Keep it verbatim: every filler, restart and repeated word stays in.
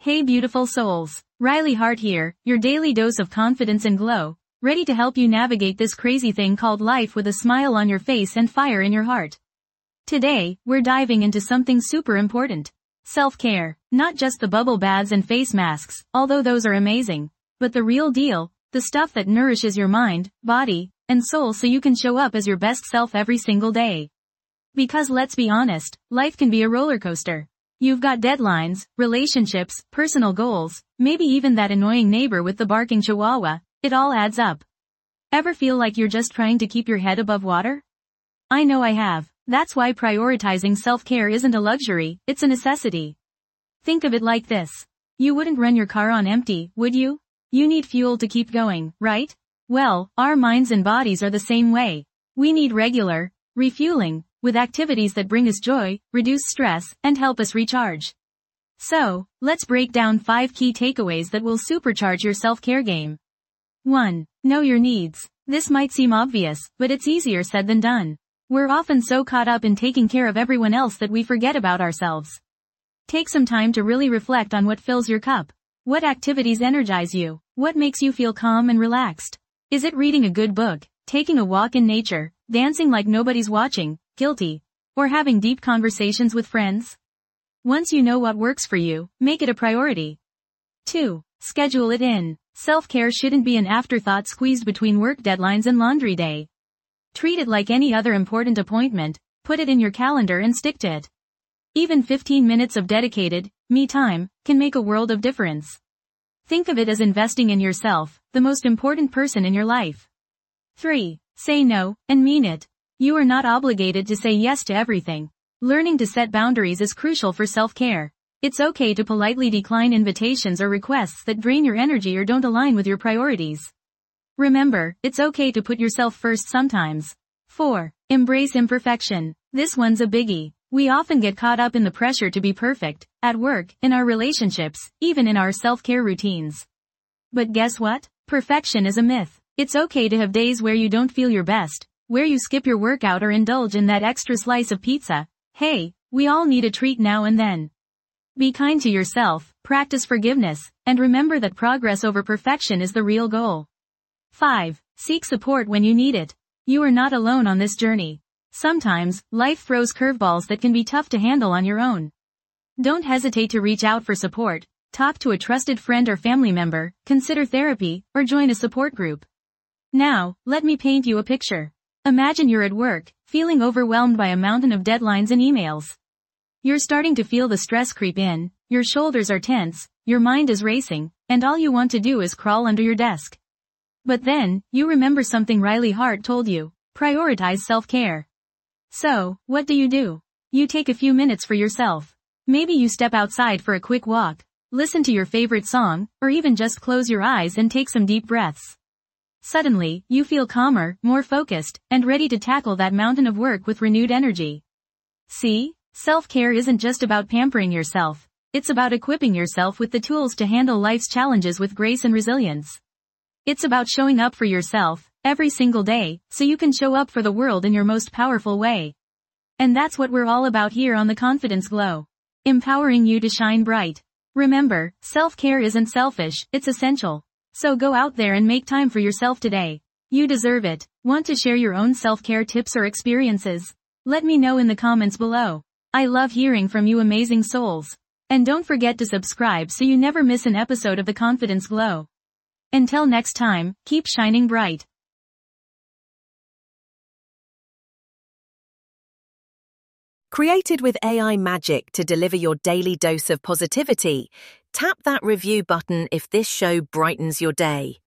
Hey beautiful souls, Riley Hart here, your daily dose of confidence and glow, ready to help you navigate this crazy thing called life with a smile on your face and fire in your heart. Today, we're diving into something super important. Self-care, not just the bubble baths and face masks, although those are amazing, but the real deal, the stuff that nourishes your mind, body, and soul so you can show up as your best self every single day. Because let's be honest, life can be a roller coaster. You've got deadlines, relationships, personal goals, maybe even that annoying neighbor with the barking chihuahua. It all adds up. Ever feel like you're just trying to keep your head above water? I know I have. That's why prioritizing self-care isn't a luxury, it's a necessity. Think of it like this. You wouldn't run your car on empty, would you? You need fuel to keep going, right? Well, our minds and bodies are the same way. We need regular refueling, with activities that bring us joy, reduce stress, and help us recharge. So, let's break down five key takeaways that will supercharge your self-care game. one. Know your needs. This might seem obvious, but it's easier said than done. We're often so caught up in taking care of everyone else that we forget about ourselves. Take some time to really reflect on what fills your cup. What activities energize you? What makes you feel calm and relaxed? Is it reading a good book, taking a walk in nature, dancing like nobody's watching, guilty, or having deep conversations with friends? Once you know what works for you, make it a priority. two. Schedule it in. Self-care shouldn't be an afterthought squeezed between work deadlines and laundry day. Treat it like any other important appointment, put it in your calendar and stick to it. Even fifteen minutes of dedicated, me time, can make a world of difference. Think of it as investing in yourself, the most important person in your life. three. Say no, and mean it. You are not obligated to say yes to everything. Learning to set boundaries is crucial for self-care. It's okay to politely decline invitations or requests that drain your energy or don't align with your priorities. Remember, it's okay to put yourself first sometimes. four. Embrace imperfection. This one's a biggie. We often get caught up in the pressure to be perfect, at work, in our relationships, even in our self-care routines. But guess what? Perfection is a myth. It's okay to have days where you don't feel your best, where you skip your workout or indulge in that extra slice of pizza. Hey, we all need a treat now and then. Be kind to yourself, practice forgiveness, and remember that progress over perfection is the real goal. five. Seek support when you need it. You are not alone on this journey. Sometimes, life throws curveballs that can be tough to handle on your own. Don't hesitate to reach out for support, talk to a trusted friend or family member, consider therapy, or join a support group. Now, let me paint you a picture. Imagine you're at work, feeling overwhelmed by a mountain of deadlines and emails. You're starting to feel the stress creep in, your shoulders are tense, your mind is racing, and all you want to do is crawl under your desk. But then, you remember something Riley Hart told you: prioritize self-care. So, what do you do? You take a few minutes for yourself. Maybe you step outside for a quick walk, listen to your favorite song, or even just close your eyes and take some deep breaths. Suddenly, you feel calmer, more focused, and ready to tackle that mountain of work with renewed energy. See? Self-care isn't just about pampering yourself. It's about equipping yourself with the tools to handle life's challenges with grace and resilience. It's about showing up for yourself, every single day, so you can show up for the world in your most powerful way. And that's what we're all about here on the Confidence Glow. Empowering you to shine bright. Remember, self-care isn't selfish, it's essential. So go out there and make time for yourself today. You deserve it. Want to share your own self-care tips or experiences? Let me know in the comments below. I love hearing from you amazing souls. And don't forget to subscribe so you never miss an episode of the Confidence Glow. Until next time, keep shining bright. Created with A I magic to deliver your daily dose of positivity, tap that review button if this show brightens your day.